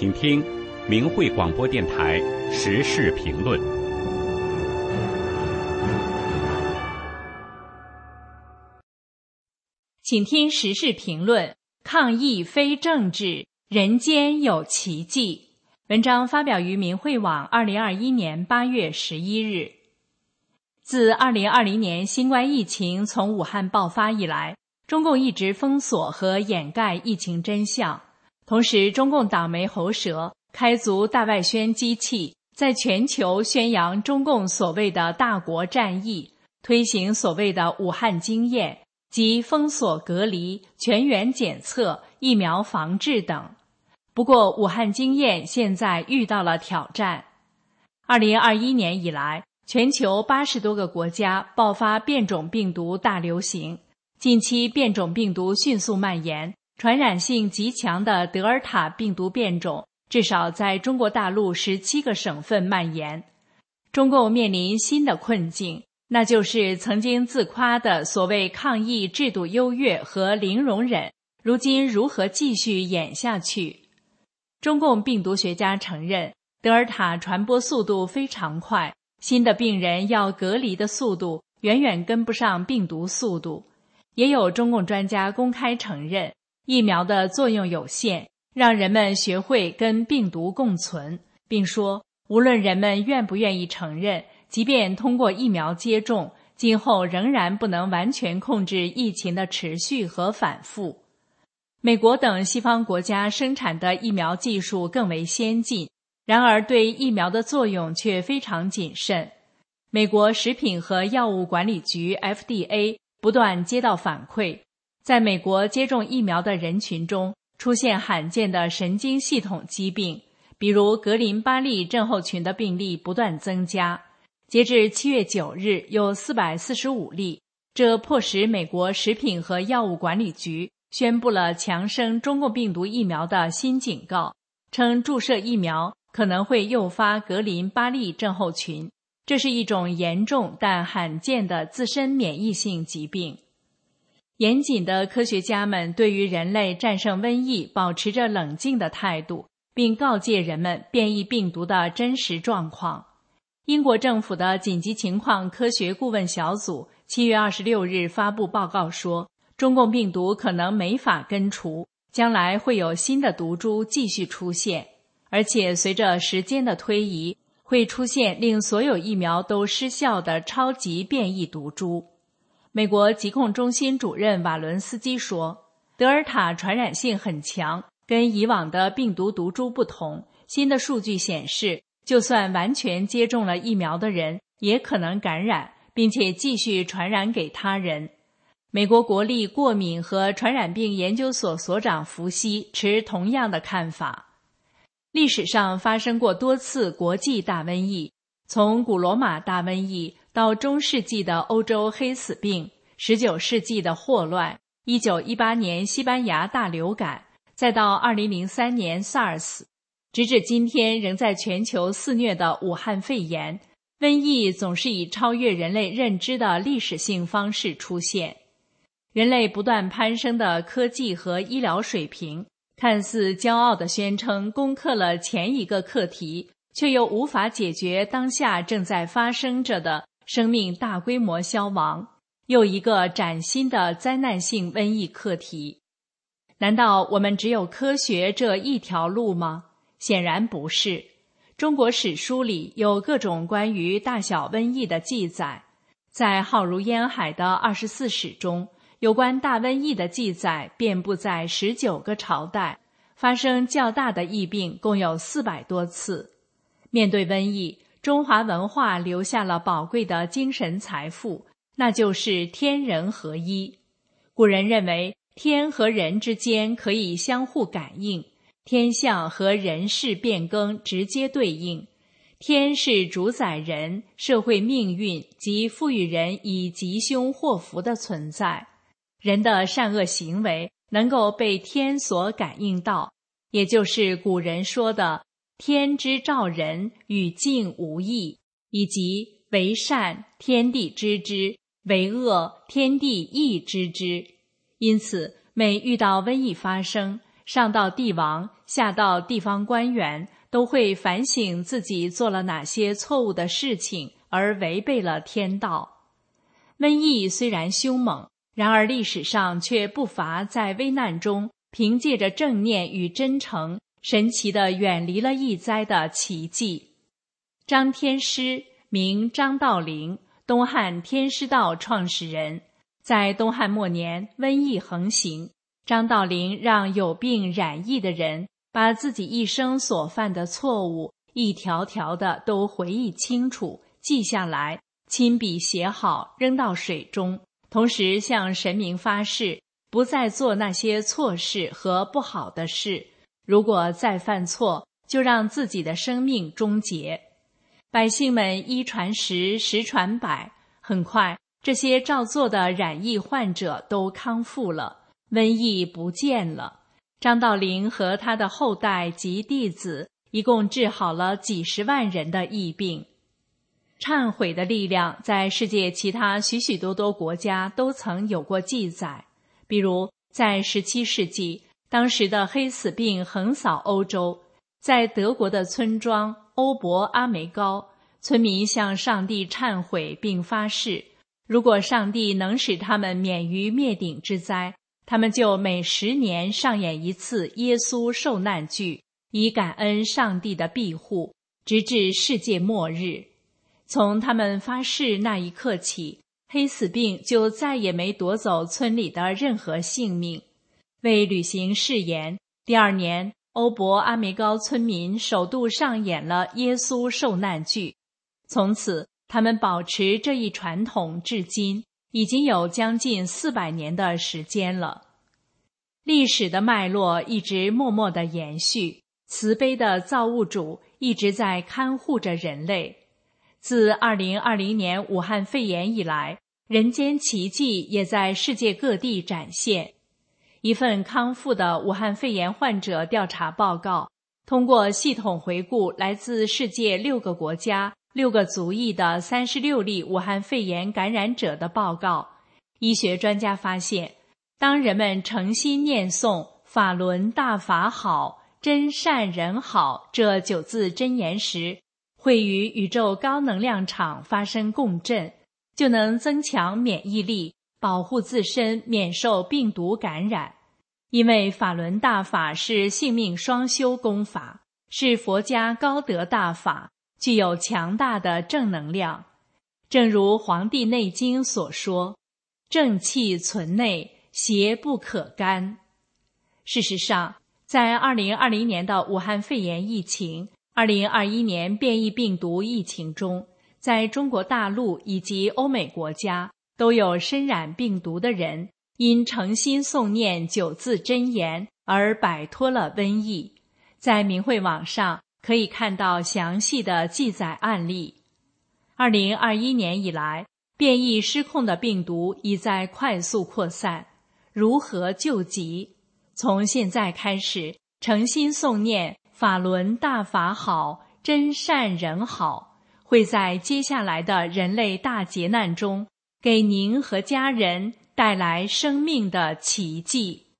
请听明慧广播电台时事评论。 请听时事评论：抗疫非政治，人间有奇迹。文章发表于明慧网2021年8月11日。自2020年新冠疫情从武汉爆发以来，中共一直封锁和掩盖疫情真相。同时，中共党媒喉舌开足大外宣机器，在全球宣扬中共所谓的大国战役，推行所谓的武汉经验，即封锁隔离、全员检测、疫苗防治等。不过，武汉经验现在遇到了挑战。2021年以来，全球80多个国家爆发变种病毒大流行。近期变种病毒迅速蔓延，传染性极强的德尔塔病毒变种至少在中国大陆17个省份蔓延。中共面临新的困境，那就是曾经自夸的所谓抗疫制度优越和零容忍，如今如何继续演下去？中共病毒学家承认，德尔塔传播速度非常快，新的病人要隔离的速度远远跟不上病毒速度。也有中共专家公开承认，疫苗的作用有限，让人们学会跟病毒共存，并说，无论人们愿不愿意承认，即便通过疫苗接种，今后仍然不能完全控制疫情的持续和反复。美国等西方国家生产的疫苗技术更为先进，然而对疫苗的作用却非常谨慎。美国食品和药物管理局 FDA 不断接到反馈，在美国接种疫苗的人群中出现罕见的神经系统疾病，比如格林巴利症候群的病例不断增加。截至7月9日有445例，这迫使美国食品和药物管理局宣布了强生中共病毒疫苗的新警告，称注射疫苗可能会诱发格林巴利症候群，这是一种严重但罕见的自身免疫性疾病。严谨的科学家们对于人类战胜瘟疫保持着冷静的态度，并告诫人们变异病毒的真实状况。英国政府的紧急情况科学顾问小组7月26日发布报告说，中共病毒可能没法根除，将来会有新的毒株继续出现，而且随着时间的推移，会出现令所有疫苗都失效的超级变异毒株。美国疾控中心主任瓦伦斯基说，德尔塔传染性很强，跟以往的病毒毒株不同，新的数据显示，就算完全接种了疫苗的人也可能感染，并且继续传染给他人。美国国立过敏和传染病研究所所长福西持同样的看法。历史上发生过多次国际大瘟疫，从古罗马大瘟疫到中世纪的欧洲黑死病，19世纪的霍乱，1918年西班牙大流感，再到2003年 SARS， 直至今天仍在全球肆虐的武汉肺炎，瘟疫总是以超越人类认知的历史性方式出现。人类不断攀升的科技和医疗水平，看似骄傲地宣称攻克了前一个课题，却又无法解决当下正在发生着的生命大规模消亡，又一个崭新的灾难性瘟疫课题。难道我们只有科学这一条路吗？显然不是。中国史书里有各种关于大小瘟疫的记载，在浩如烟海的24史中，有关大瘟疫的记载遍布在19个朝代，发生较大的疫病共有400多次。面对瘟疫，中华文化留下了宝贵的精神财富，那就是天人合一。古人认为天和人之间可以相互感应，天象和人事变更直接对应。天是主宰人社会命运及赋予人以吉凶祸福的存在，人的善恶行为能够被天所感应到，也就是古人说的天之照人与境无异，以及为善天地知之，为恶天地亦知之。因此每遇到瘟疫发生，上到帝王， 下到地方官员，都会反省自己做了哪些错误的事情而违背了天道。瘟疫虽然凶猛，然而历史上却不乏在危难中凭借着正念与真诚，神奇地远离了疫灾的奇迹。张天师名张道陵，东汉天师道创始人。在东汉末年，瘟疫横行，张道陵让有病染疫的人把自己一生所犯的错误一条条的都回忆清楚，记下来，亲笔写好，扔到水中，同时向神明发誓，不再做那些错事和不好的事，如果再犯错，就让自己的生命终结。百姓们一传十，十传百，很快这些照做的染疫患者都康复了，瘟疫不见了。张道陵和他的后代及弟子一共治好了几十万人的疫病。忏悔的力量在世界其他许许多多国家都曾有过记载，比如在17世纪，当时的黑死病横扫欧洲，在德国的村庄欧伯阿梅高，村民向上帝忏悔并发誓，如果上帝能使他们免于灭顶之灾，他们就每10年上演一次耶稣受难剧，以感恩上帝的庇护，直至世界末日。从他们发誓那一刻起，黑死病就再也没夺走村里的任何性命。为履行誓言，第2年，欧伯阿梅高村民首度上演了耶稣受难剧。从此，他们保持这一传统至今，已经有将近400年的时间了。历史的脉络一直默默地延续，慈悲的造物主一直在看护着人类。自2020年武汉肺炎以来，人间奇迹也在世界各地展现。一份康复的武汉肺炎患者调查报告，通过系统回顾来自世界6个国家、6个族裔的36例武汉肺炎感染者的报告，医学专家发现，当人们诚心念诵法轮大法好，真善人好这9字真言时，会与宇宙高能量场发生共振，就能增强免疫力，保护自身免受病毒感染。因为法轮大法是性命双修功法，是佛家高德大法，具有强大的正能量。正如《黄帝内经》所说，正气存内，邪不可干。事实上，在2020年的武汉肺炎疫情、2021年变异病毒疫情中，在中国大陆以及欧美国家都有身染病毒的人因诚心诵念9字真言而摆脱了瘟疫。在明慧网上可以看到详细的记载案例。2021年以来，变异失控的病毒已在快速扩散，如何救急？从现在开始，诚心诵念法轮大法好，真善人好，会在接下来的人类大劫难中，给您和家人带来生命的奇迹。